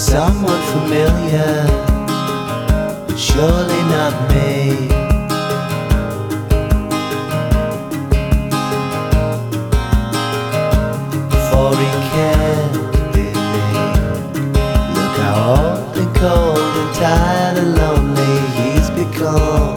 Someone familiar, but surely not me. For he can't be me. Look how old and cold and tired and lonely he's become.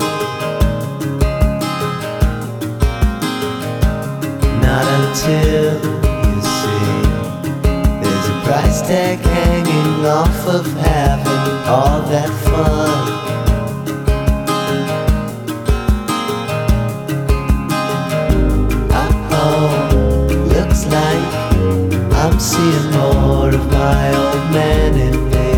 Not until you see there's a price tag hanging off of having all that fun. Uh-oh, looks like I'm seeing more of my old man in me.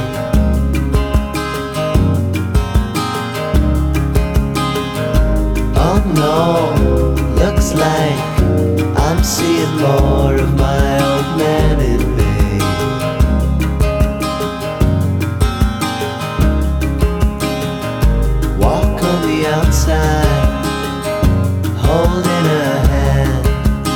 Oh no, looks like I'm seeing more of my old man in me. Walk on the outside, holding a hand.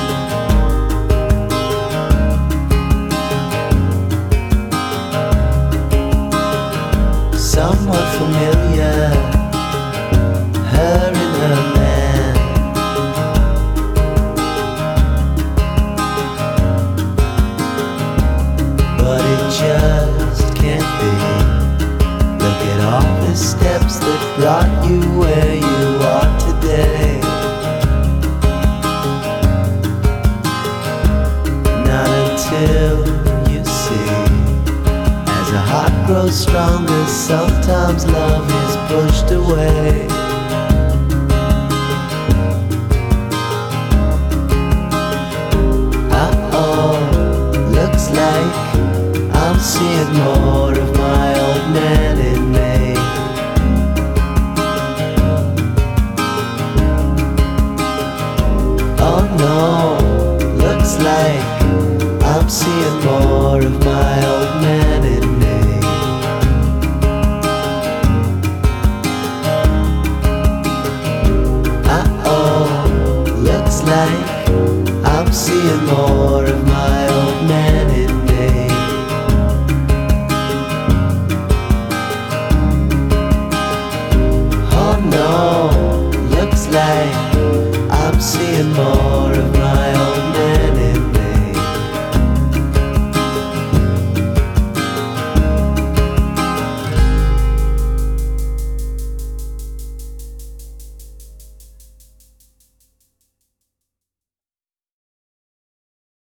Somewhat familiar, her and her man. But it just can't be. Look at all the steps that brought you where you are today. Not until you see, as a heart grows stronger, sometimes love is pushed away. Uh-oh, looks like I'm seeing more of my old man in me. Oh no, looks like I'm seeing more of my old man in me. Uh-oh, looks like I'm seeing more of my old man